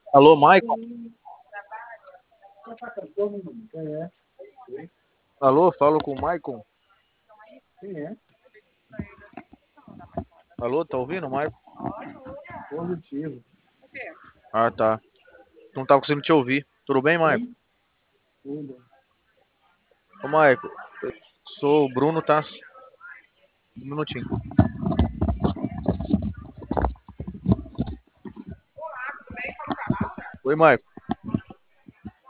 Alô, Maicon? Quem é? Alô, falo com o Maicon. Quem é? Alô, tá ouvindo, Maicon? Positivo. Ah, tá. Não tava conseguindo te ouvir. Tudo bem, Maicon? Quem? Tudo. Ô, Maicon, eu sou o Bruno, tá? Um minutinho. Oi, Maicon.